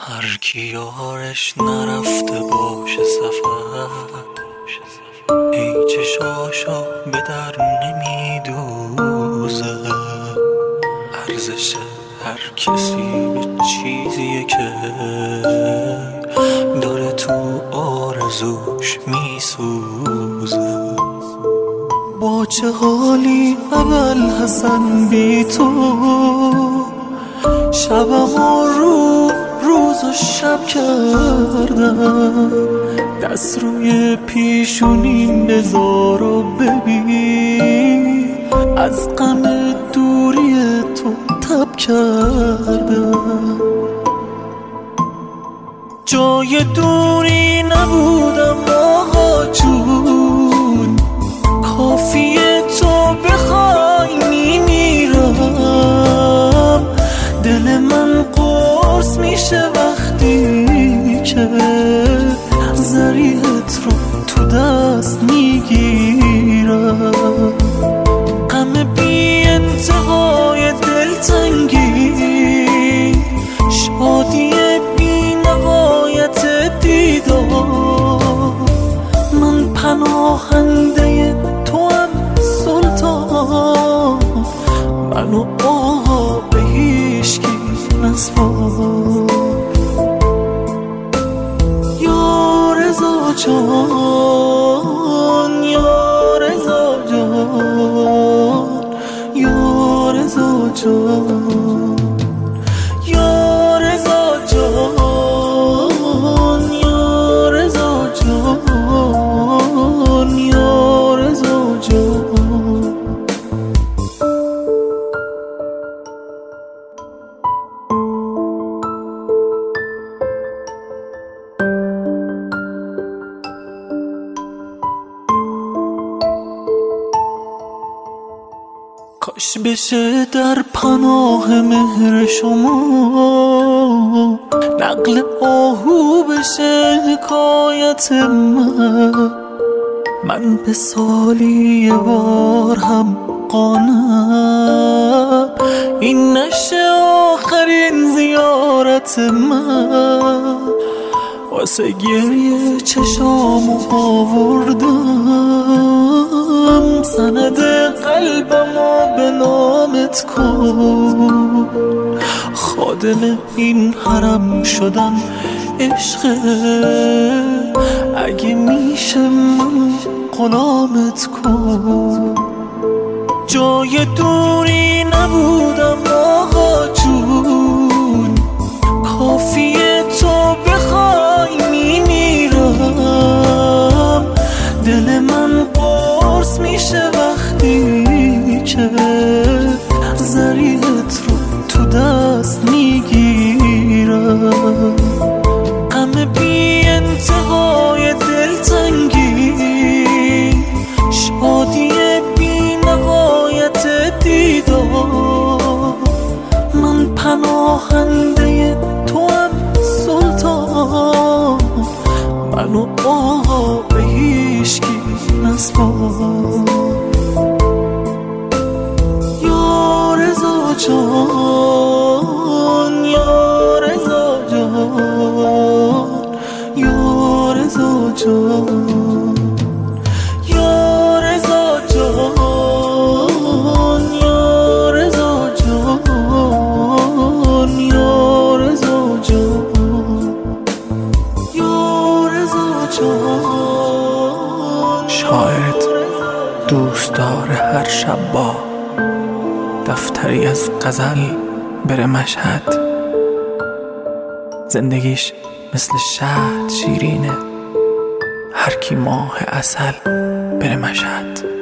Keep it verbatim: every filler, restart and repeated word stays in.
هر کی یارش نرفته باشه سفر، ای چشاشو به در نمیدوزه. ارزش هر کسی به چیزیه که داره تو آرزوش میسوزه. با چه حالی ابوالحسن بی تو، شبم و رو روز و شب کردم. دست روی پیشونیم بذار و ببین، از غم دوری تو تب کردم. جای دوری نبودم آقا جون، کافیه تو بخوای میمیرم. دل من قرص میشه وقتی که زریحت رو تو دست میگیرم. غم بی انتهای دلتنگی، شادی بی نهایت دیدار. من پناهنده تو هم سلطان، منو آقا به هیچکی نسپار. یا رضا جان، یا رضا جان، یا رضا جان، یا رضا جان، یا رضا جان، یا رضا جان. کاش بشه در پناه مهر شما نقل آهو بشه حکایت من. من به سالی یه بار هم قانم، این نشه آخرین زیارت من. واسه گریه چشامو آوردم، سند قلبمو به نامت کن. خادم این حرم شدم عشقه، اگه میشه من غلامت کن. جای دوری نبودم آقا جون، کافیه تو بخوای میمیرم. دل من قرص میشه وقتی که زریحت رو تو دست میگیرم. غم بی انتهای دلتنگی، شادی بی نهایت دیدار. من پناهنده تو هم سلطان، منو آقا به هیچکی نسپار. یا رضا جان، یا رضا جان، یا رضا جان، یا رضا جان، یا رضا جان، یا رضا جان، یا رضا جان. شاعرت دوست داره هر شب با دفتری از غزل بره مشهد. زندگیش مثل شهد شیرینه، هر کی ماه عسل بره مشهد.